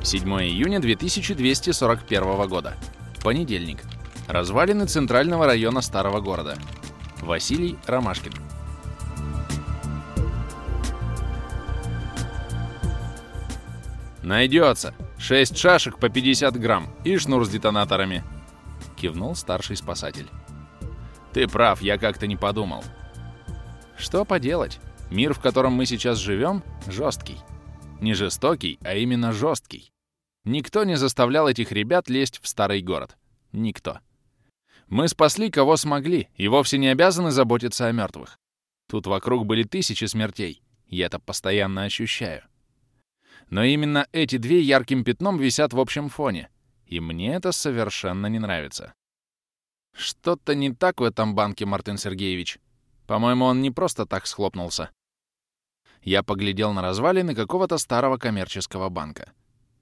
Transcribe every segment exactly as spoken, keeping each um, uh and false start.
седьмое июня две тысячи двести сорок первого года. Понедельник. Развалины центрального района старого города. Василий Ромашкин. «Найдется! Шесть шашек по пятьдесят грамм и шнур с детонаторами!» — кивнул старший спасатель. «Ты прав, я как-то не подумал». Что поделать? Мир, в котором мы сейчас живем, жесткий. Не жестокий, а именно жесткий. Никто не заставлял этих ребят лезть в старый город. Никто. Мы спасли, кого смогли, и вовсе не обязаны заботиться о мертвых. Тут вокруг были тысячи смертей, я это постоянно ощущаю. Но именно эти две ярким пятном висят в общем фоне, и мне это совершенно не нравится. Что-то не так в этом банке, Мартын Сергеевич. По-моему, он не просто так схлопнулся. Я поглядел на развалины какого-то старого коммерческого банка.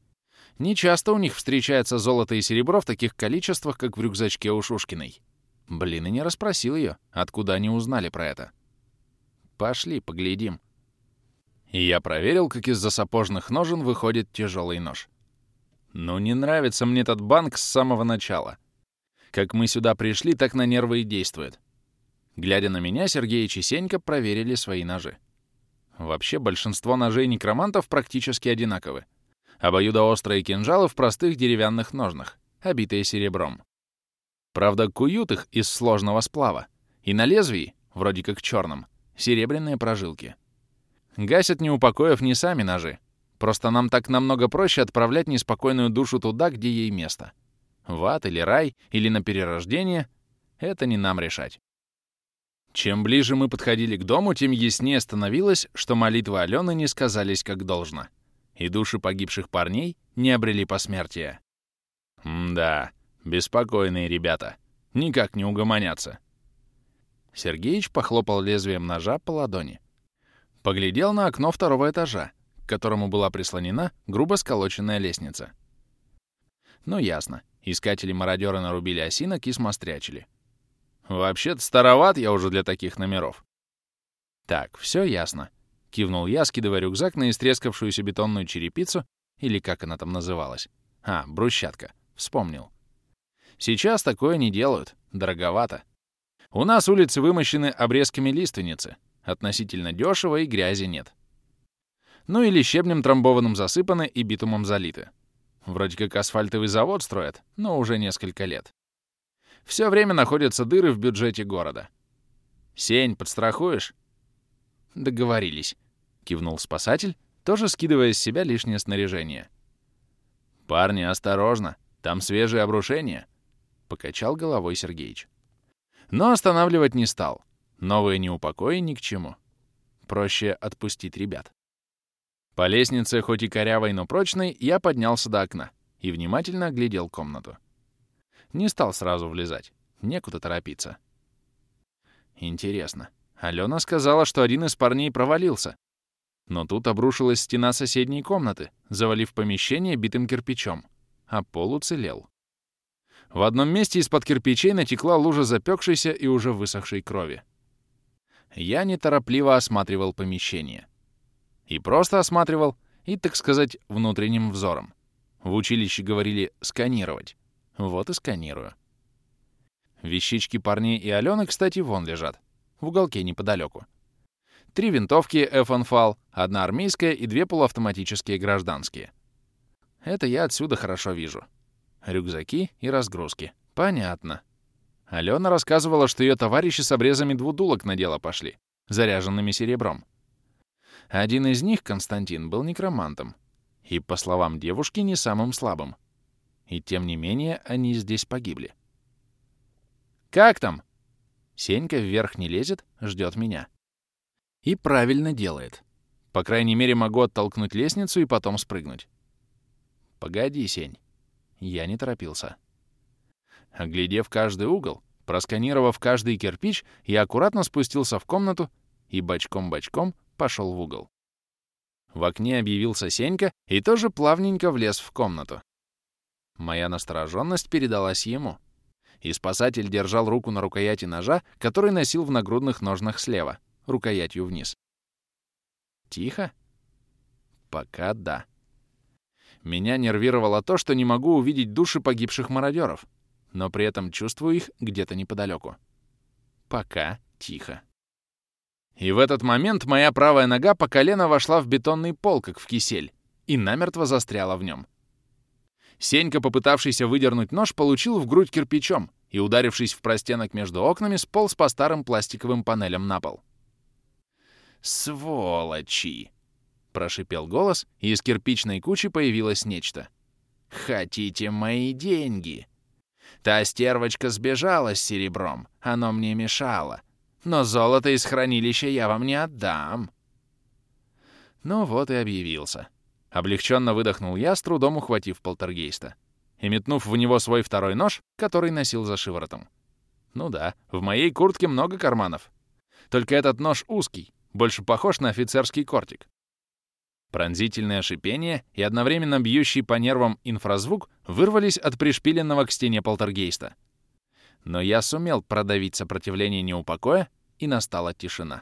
Не часто у них встречается золото и серебро в таких количествах, как в рюкзачке у Шушкиной. Блин, и не расспросил ее, откуда они узнали про это. Пошли, поглядим. И я проверил, как из-за сапожных ножен выходит тяжелый нож. Ну, не нравится мне этот банк с самого начала. Как мы сюда пришли, так на нервы и действует. Глядя на меня, Сергеич и Сенька проверили свои ножи. Вообще, большинство ножей некромантов практически одинаковы. Обоюдоострые кинжалы в простых деревянных ножнах, обитые серебром. Правда, куют их из сложного сплава, и на лезвии, вроде как черном, серебряные прожилки. Гасят неупокоив не сами ножи, просто нам так намного проще отправлять неспокойную душу туда, где ей место. В ад или рай, или на перерождение — это не нам решать. Чем ближе мы подходили к дому, тем яснее становилось, что молитвы Алены не сказались как должно, и души погибших парней не обрели посмертия. М-да, беспокойные ребята, никак не угомонятся. Сергеич похлопал лезвием ножа по ладони. Поглядел на окно второго этажа, к которому была прислонена грубо сколоченная лестница. Ну ясно, искатели-мародеры нарубили осинок и смострячили. Вообще-то староват я уже для таких номеров. Так, все ясно. Кивнул я, скидывая рюкзак на истрескавшуюся бетонную черепицу, или как она там называлась. А, брусчатка. Вспомнил. Сейчас такое не делают. Дороговато. У нас улицы вымощены обрезками лиственницы. Относительно дешево и грязи нет. Ну или щебнем трамбованным засыпаны и битумом залиты. Вроде как асфальтовый завод строят, но уже несколько лет. Все время находятся дыры в бюджете города. «Сень, подстрахуешь?» «Договорились», — кивнул спасатель, тоже скидывая с себя лишнее снаряжение. «Парни, осторожно, там свежие обрушения», — покачал головой Сергеич. Но останавливать не стал. Новые неупокои ни к чему. Проще отпустить ребят. По лестнице, хоть и корявой, но прочной, я поднялся до окна и внимательно оглядел комнату. Не стал сразу влезать. Некуда торопиться. Интересно. Алена сказала, что один из парней провалился. Но тут обрушилась стена соседней комнаты, завалив помещение битым кирпичом, а пол уцелел. В одном месте из-под кирпичей натекла лужа запекшейся и уже высохшей крови. Я неторопливо осматривал помещение. И просто осматривал, и, так сказать, внутренним взором. В училище говорили «сканировать». Вот и сканирую. Вещички парней и Алены, кстати, вон лежат, в уголке неподалеку. Три винтовки эф-энфал, одна армейская и две полуавтоматические гражданские. Это я отсюда хорошо вижу. Рюкзаки и разгрузки. Понятно. Алена рассказывала, что ее товарищи с обрезами двудулок на дело пошли, заряженными серебром. Один из них, Константин, был некромантом. И, по словам девушки, не самым слабым. И тем не менее, они здесь погибли. «Как там?» Сенька вверх не лезет, ждет меня. И правильно делает. По крайней мере, могу оттолкнуть лестницу и потом спрыгнуть. «Погоди, Сень». Я не торопился. Оглядев каждый угол, просканировав каждый кирпич, я аккуратно спустился в комнату и бочком-бочком пошел в угол. В окне объявился Сенька и тоже плавненько влез в комнату. Моя настороженность передалась ему, и спасатель держал руку на рукояти ножа, который носил в нагрудных ножнах слева, рукоятью вниз. Тихо? Пока да. Меня нервировало то, что не могу увидеть души погибших мародеров, но при этом чувствую их где-то неподалеку. Пока тихо. И в этот момент моя правая нога по колено вошла в бетонный пол, как в кисель, и намертво застряла в нем. Сенька, попытавшийся выдернуть нож, получил в грудь кирпичом и, ударившись в простенок между окнами, сполз по старым пластиковым панелям на пол. «Сволочи!» — прошипел голос, и из кирпичной кучи появилось нечто. «Хотите мои деньги? Та стервочка сбежала с серебром, оно мне мешало. Но золото из хранилища я вам не отдам». Ну вот и объявился. Облегченно выдохнул я, с трудом ухватив полтергейста и метнув в него свой второй нож, который носил за шиворотом. Ну да, в моей куртке много карманов. Только этот нож узкий, больше похож на офицерский кортик. Пронзительное шипение и одновременно бьющий по нервам инфразвук вырвались от пришпиленного к стене полтергейста. Но я сумел продавить сопротивление неупокоя, и настала тишина.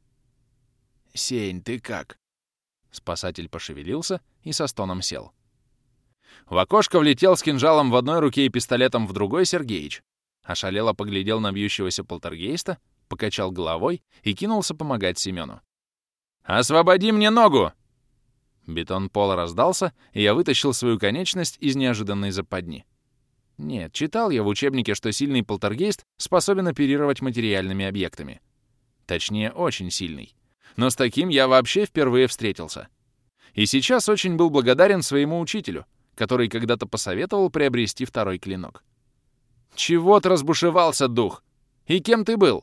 «Сень, ты как?» Спасатель пошевелился и со стоном сел. В окошко влетел с кинжалом в одной руке и пистолетом в другой Сергеич. Ошалело поглядел на бьющегося полтергейста, покачал головой и кинулся помогать Семену. «Освободи мне ногу!» Бетон пола раздался, и я вытащил свою конечность из неожиданной западни. Нет, читал я в учебнике, что сильный полтергейст способен оперировать материальными объектами. Точнее, очень сильный. Но с таким я вообще впервые встретился. И сейчас очень был благодарен своему учителю, который когда-то посоветовал приобрести второй клинок. «Чего ты разбушевался, дух? И кем ты был?»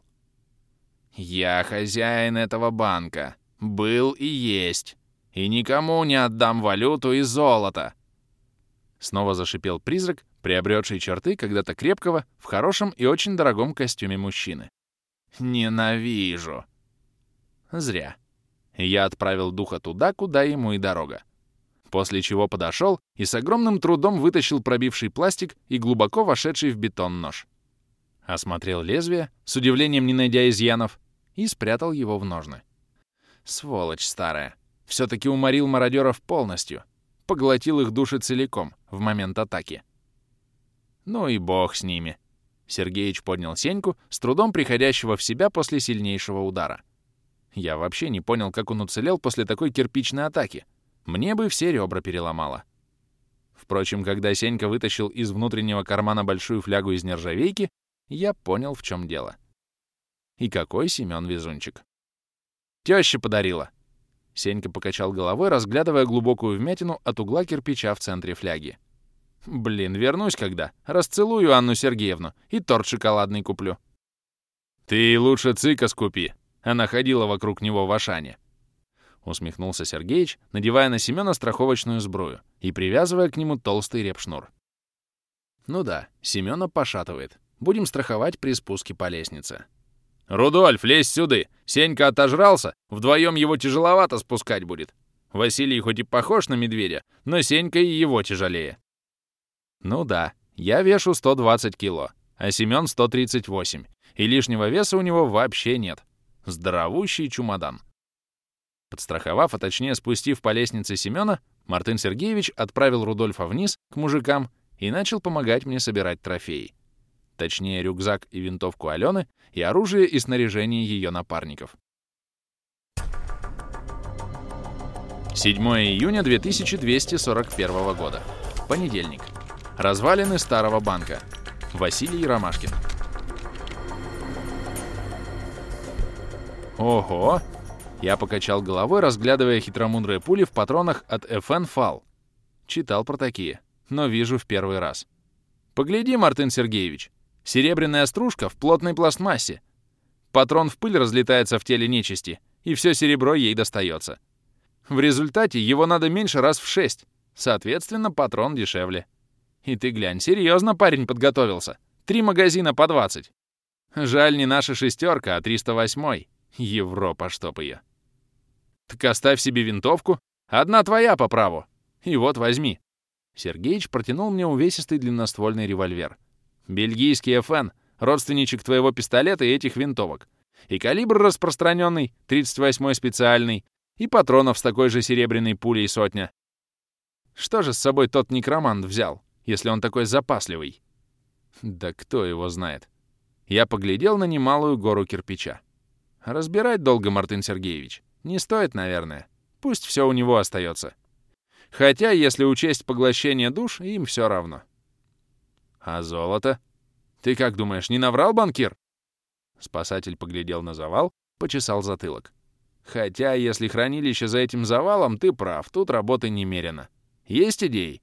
«Я хозяин этого банка. Был и есть. И никому не отдам валюту и золото!» Снова зашипел призрак, приобретший черты когда-то крепкого, в хорошем и очень дорогом костюме мужчины. «Ненавижу!» Зря. Я отправил духа туда, куда ему и дорога. После чего подошел и с огромным трудом вытащил пробивший пластик и глубоко вошедший в бетон нож. Осмотрел лезвие, с удивлением не найдя изъянов, и спрятал его в ножны. Сволочь старая. Все-таки уморил мародеров полностью. Поглотил их души целиком в момент атаки. Ну и бог с ними. Сергеич поднял Сеньку, с трудом приходящего в себя после сильнейшего удара. Я вообще не понял, как он уцелел после такой кирпичной атаки. Мне бы все ребра переломало. Впрочем, когда Сенька вытащил из внутреннего кармана большую флягу из нержавейки, я понял, в чем дело. И какой Семен везунчик. Теща подарила. Сенька покачал головой, разглядывая глубокую вмятину от угла кирпича в центре фляги. Блин, вернусь когда. Расцелую Анну Сергеевну и торт шоколадный куплю. Ты лучше цика скупи. Она ходила вокруг него в Ашане. Усмехнулся Сергеич, надевая на Семена страховочную сбрую и привязывая к нему толстый репшнур. Ну да, Семена пошатывает. Будем страховать при спуске по лестнице. «Рудольф, лезь сюда! Сенька отожрался, вдвоем его тяжеловато спускать будет. Василий хоть и похож на медведя, но Сенька и его тяжелее». Ну да, я вешу сто двадцать кило, а Семен сто тридцать восемь, и лишнего веса у него вообще нет. Здоровущий чемодан. Подстраховав, а точнее спустив по лестнице Семена, Мартын Сергеевич отправил Рудольфа вниз, к мужикам, и начал помогать мне собирать трофеи. Точнее, рюкзак и винтовку Алены, и оружие и снаряжение ее напарников. седьмого июня две тысячи двести сорок первого года. Понедельник. Развалины старого банка. Василий Ромашкин. Ого! Я покачал головой, разглядывая хитромудрые пули в патронах от эф эн фал. Читал про такие, но вижу в первый раз. Погляди, Мартын Сергеевич. Серебряная стружка в плотной пластмассе. Патрон в пыль разлетается в теле нечисти, и все серебро ей достается. В результате его надо меньше раз в шесть. Соответственно, патрон дешевле. И ты глянь, серьезно парень подготовился. Три магазина по двадцать. Жаль, не наша шестерка, а триста восьмой. Европа, чтоб ее. Так оставь себе винтовку. Одна твоя по праву. И вот возьми. Сергеич протянул мне увесистый длинноствольный револьвер. Бельгийский эф эн, родственничек твоего пистолета и этих винтовок. И калибр распространенный, тридцать восьмой специальный, и патронов с такой же серебряной пулей сотня. Что же с собой тот некромант взял, если он такой запасливый? Да кто его знает. Я поглядел на немалую гору кирпича. Разбирать долго, Мартын Сергеевич, не стоит, наверное. Пусть все у него остается. Хотя, если учесть поглощение душ, им все равно. А золото? Ты как думаешь, не наврал банкир? Спасатель поглядел на завал, почесал затылок. Хотя, если хранилище за этим завалом, ты прав, тут работы немерено. Есть идеи?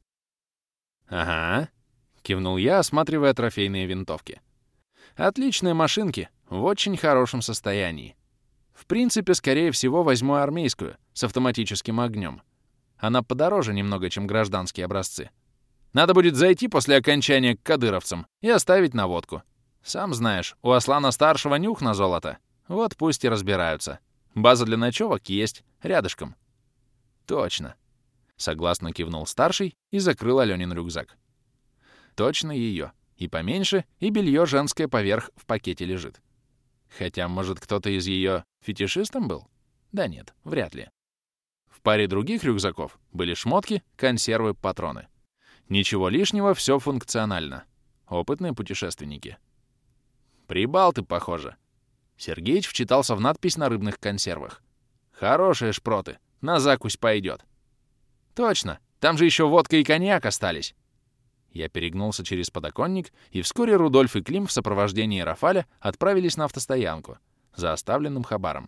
Ага, кивнул я, осматривая трофейные винтовки. Отличные машинки, в очень хорошем состоянии. В принципе, скорее всего, возьму армейскую, с автоматическим огнем. Она подороже немного, чем гражданские образцы. Надо будет зайти после окончания к кадыровцам и оставить наводку. Сам знаешь, у Аслана-старшего нюх на золото. Вот пусть и разбираются. База для ночевок есть, рядышком. Точно. Согласно кивнул старший и закрыл Алёнин рюкзак. Точно ее. И поменьше, и белье женское поверх в пакете лежит. Хотя, может, кто-то из ее фетишистом был? Да нет, вряд ли. В паре других рюкзаков были шмотки, консервы, патроны. Ничего лишнего, все функционально. Опытные путешественники. Прибалты, похоже. Сергеич вчитался в надпись на рыбных консервах. Хорошие шпроты, на закусь пойдет. Точно, там же еще водка и коньяк остались. Я перегнулся через подоконник, и вскоре Рудольф и Клим в сопровождении Рафаля отправились на автостоянку за оставленным хабаром.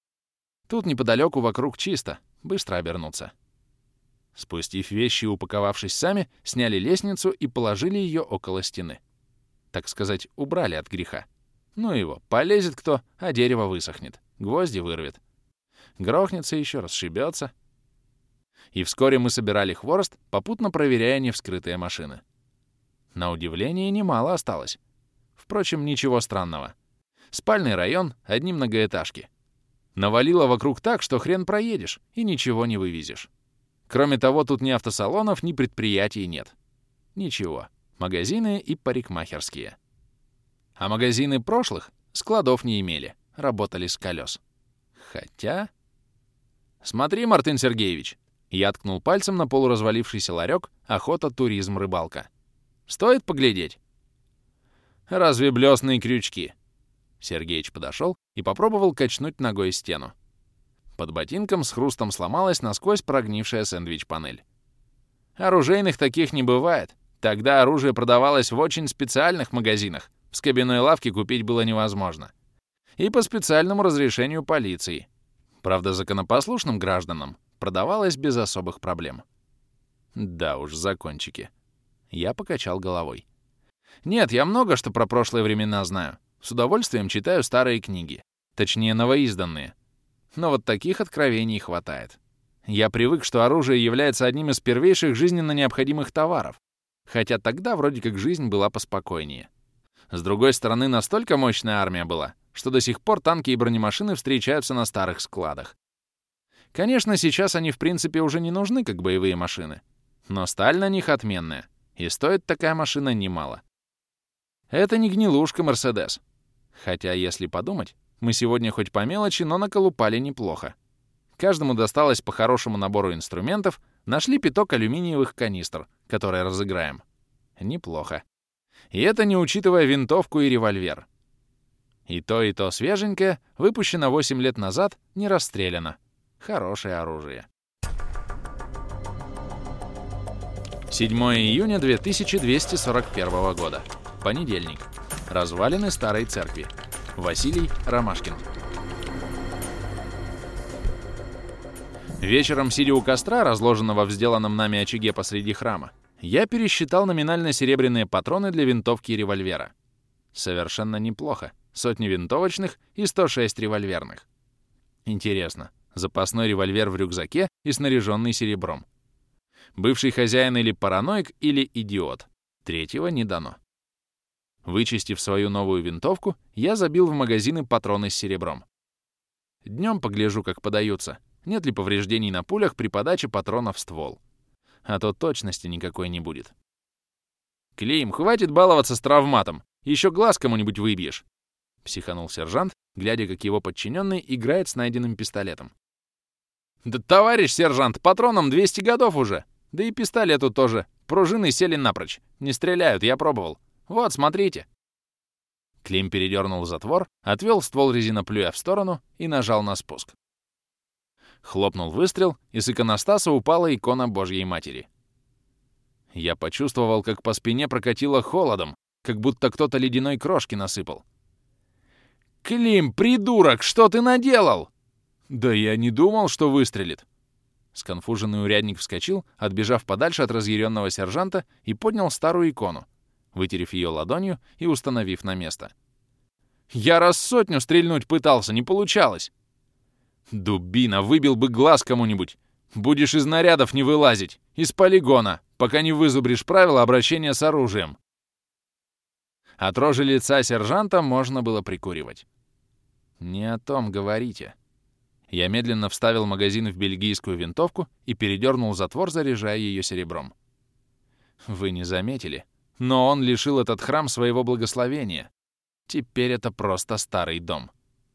Тут неподалеку вокруг чисто, быстро обернуться. Спустив вещи и упаковавшись сами, сняли лестницу и положили ее около стены. Так сказать, убрали от греха. Ну его, полезет кто, а дерево высохнет, гвозди вырвет. Грохнется еще, расшибется. И вскоре мы собирали хворост, попутно проверяя невскрытые машины. На удивление, немало осталось. Впрочем, ничего странного. Спальный район, одни многоэтажки. Навалило вокруг так, что хрен проедешь и ничего не вывезешь. Кроме того, тут ни автосалонов, ни предприятий нет. Ничего. Магазины и парикмахерские. А магазины прошлых складов не имели, работали с колес. Хотя... Смотри, Мартын Сергеевич. Я ткнул пальцем на полуразвалившийся ларек «Охота, туризм, рыбалка». Стоит поглядеть? Разве блесные крючки? Сергеич подошел и попробовал качнуть ногой стену. Под ботинком с хрустом сломалась насквозь прогнившая сэндвич-панель. Оружейных таких не бывает. Тогда оружие продавалось в очень специальных магазинах. В скобяной лавке купить было невозможно. И по специальному разрешению полиции. Правда, законопослушным гражданам продавалось без особых проблем. Да уж, закончики. Я покачал головой. Нет, я много что про прошлые времена знаю. С удовольствием читаю старые книги. Точнее, новоизданные. Но вот таких откровений хватает. Я привык, что оружие является одним из первейших жизненно необходимых товаров. Хотя тогда вроде как жизнь была поспокойнее. С другой стороны, настолько мощная армия была, что до сих пор танки и бронемашины встречаются на старых складах. Конечно, сейчас они в принципе уже не нужны, как боевые машины. Но сталь на них отменная, и стоит такая машина немало. Это не гнилушка Мерседес. Хотя, если подумать, мы сегодня хоть по мелочи, но наколупали неплохо. Каждому досталось по хорошему набору инструментов, нашли пяток алюминиевых канистр, которые разыграем. Неплохо. И это не учитывая винтовку и револьвер. И то, и то свеженькое, выпущено восемь лет назад, не расстреляно. Хорошее оружие. седьмое июня две тысячи двести сорок первого года. Понедельник. Развалины старой церкви. Василий Ромашкин. Вечером, сидя у костра, разложенного в сделанном нами очаге посреди храма, я пересчитал номинально серебряные патроны для винтовки и револьвера. Совершенно неплохо. Сотни винтовочных и сто шесть револьверных. Интересно, запасной револьвер в рюкзаке и снаряженный серебром. Бывший хозяин или параноик, или идиот. Третьего не дано. Вычистив свою новую винтовку, я забил в магазины патроны с серебром. Днем погляжу, как подаются, нет ли повреждений на пулях при подаче патронов в ствол. А то точности никакой не будет. «Клим, хватит баловаться с травматом, еще глаз кому-нибудь выбьешь!» — психанул сержант, глядя, как его подчиненный играет с найденным пистолетом. «Да, товарищ сержант, патронам двести годов уже! Да и пистолету тоже. Пружины сели напрочь. Не стреляют, я пробовал. Вот, смотрите. Клим передернул затвор, отвел ствол резиноплюя в сторону и нажал на спуск. Хлопнул выстрел, и с иконостаса упала икона Божьей Матери. Я почувствовал, как по спине прокатило холодом, как будто кто-то ледяной крошки насыпал. «Клим, придурок, что ты наделал?» «Да я не думал, что выстрелит». Сконфуженный урядник вскочил, отбежав подальше от разъяренного сержанта, и поднял старую икону, вытерев ее ладонью и установив на место. «Я раз сотню стрельнуть пытался, не получалось!» «Дубина, выбил бы глаз кому-нибудь! Будешь из нарядов не вылазить, из полигона, пока не вызубришь правила обращения с оружием!» От рожи лица сержанта можно было прикуривать. «Не о том говорите». Я медленно вставил магазин в бельгийскую винтовку и передернул затвор, заряжая ее серебром. Вы не заметили, но он лишил этот храм своего благословения. Теперь это просто старый дом.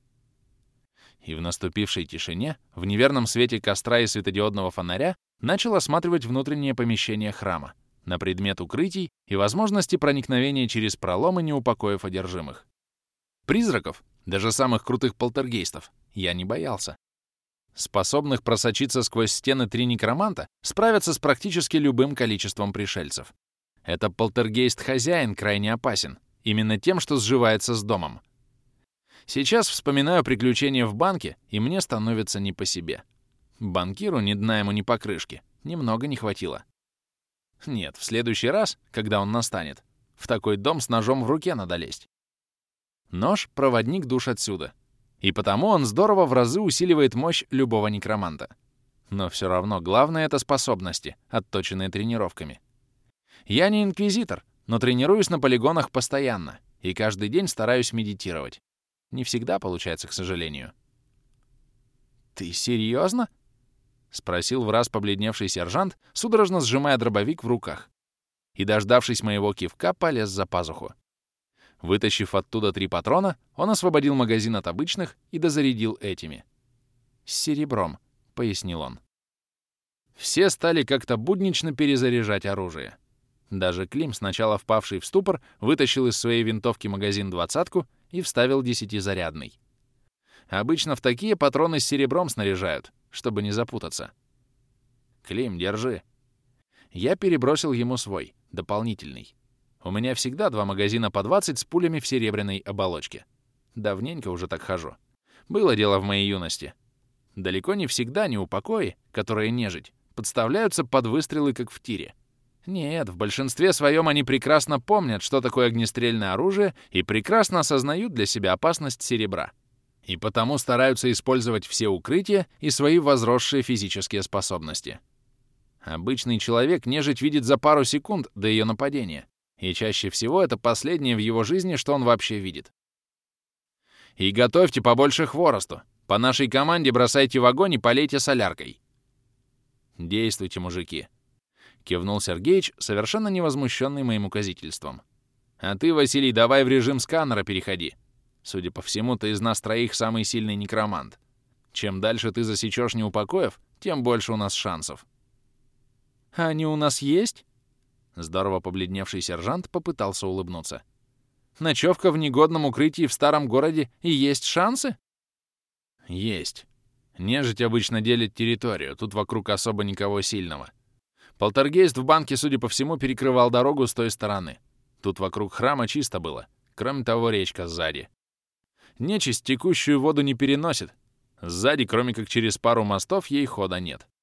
И в наступившей тишине, в неверном свете костра и светодиодного фонаря, начал осматривать внутреннее помещение храма на предмет укрытий и возможности проникновения через проломы, не упокоив одержимых. Призраков, даже самых крутых полтергейстов, я не боялся. Способных просочиться сквозь стены три некроманта справятся с практически любым количеством пришельцев. Это полтергейст-хозяин крайне опасен, именно тем, что сживается с домом. Сейчас вспоминаю приключения в банке, и мне становится не по себе. Банкиру ни дна ему, ни покрышки. Немного не хватило. Нет, в следующий раз, когда он настанет, в такой дом с ножом в руке надо лезть. Нож — проводник душ отсюда. И потому он здорово в разы усиливает мощь любого некроманта. Но все равно главное — это способности, отточенные тренировками. Я не инквизитор, но тренируюсь на полигонах постоянно и каждый день стараюсь медитировать. Не всегда получается, к сожалению. «Ты серьезно?» — спросил враз побледневший сержант, судорожно сжимая дробовик в руках. И, дождавшись моего кивка, полез за пазуху. Вытащив оттуда три патрона, он освободил магазин от обычных и дозарядил этими. «С серебром», — пояснил он. Все стали как-то буднично перезаряжать оружие. Даже Клим, сначала впавший в ступор, вытащил из своей винтовки магазин двадцатку и вставил десятизарядный. Обычно в такие патроны с серебром снаряжают, чтобы не запутаться. «Клим, держи». Я перебросил ему свой, дополнительный. У меня всегда два магазина по двадцать с пулями в серебряной оболочке. Давненько уже так хожу. Было дело в моей юности. Далеко не всегда неупокои, которые нежить, подставляются под выстрелы, как в тире. Нет, в большинстве своем они прекрасно помнят, что такое огнестрельное оружие, и прекрасно осознают для себя опасность серебра. И потому стараются использовать все укрытия и свои возросшие физические способности. Обычный человек нежить видит за пару секунд до ее нападения. И чаще всего это последнее в его жизни, что он вообще видит. И готовьте побольше хворосту. По нашей команде бросайте в огонь и полейте соляркой. Действуйте, мужики. Кивнул Сергеич, совершенно невозмущенный моим указительством. А ты, Василий, давай в режим сканера переходи. Судя по всему, ты из нас троих самый сильный некромант. Чем дальше ты засечешь неупокоев, тем больше у нас шансов. А они у нас есть? Здорово побледневший сержант попытался улыбнуться. Ночевка в негодном укрытии в старом городе и есть шансы? Есть. Нежить обычно делит территорию, тут вокруг особо никого сильного. Полтергейст в банке, судя по всему, перекрывал дорогу с той стороны. Тут вокруг храма чисто было. Кроме того, речка сзади. Нечисть текущую воду не переносит. Сзади, кроме как через пару мостов, ей хода нет.